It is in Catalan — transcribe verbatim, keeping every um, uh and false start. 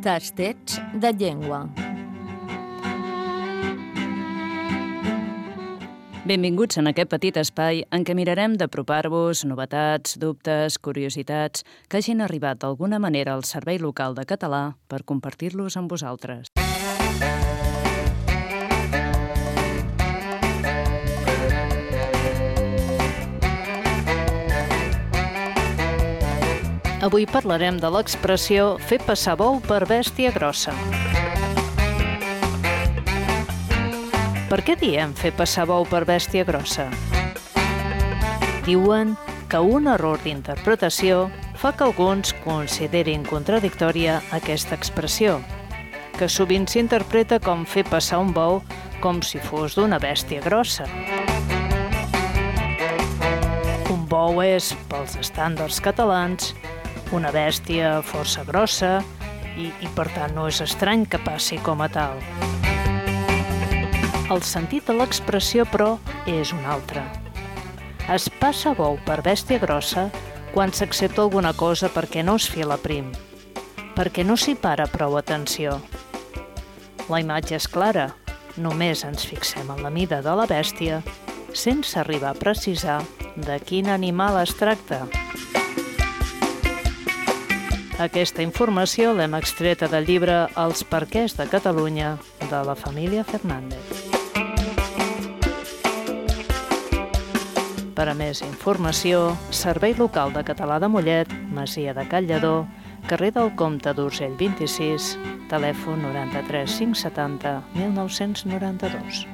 Tastets de llengua. Benvinguts en aquest petit espai en què mirarem d'apropar-vos novetats, dubtes, curiositats que hagin arribat d'alguna manera al Servei Local de Català per compartir-los amb vosaltres. Avui parlarem de l'expressió fer passar bou per bèstia grossa. Per què diem fer passar bou per bèstia grossa? Diuen que un error d'interpretació fa que alguns considerin contradictòria aquesta expressió, que sovint s'interpreta com fer passar un bou com si fos d'una bèstia grossa. Un bou és, pels estàndards catalans, una bèstia força grossa i, i per tant no és estrany que passi com a tal. El sentit de l'expressió, però, és un altre. Es passa bou per bèstia grossa quan s'accepta alguna cosa perquè no es fila prim, perquè no s'hi para prou atenció. La imatge és clara, només ens fixem en la mida de la bèstia sense arribar a precisar de quin animal es tracta. Aquesta informació l'hem extreta del llibre Els perquès de Catalunya de la família Fernández. Per a més informació, Servei Local de Català de Mollet, Masia de Can Lledó, carrer del Comte d'Urgell vint-i-sis, telèfon noranta-tres cinc setanta mil nou-cents noranta-dos.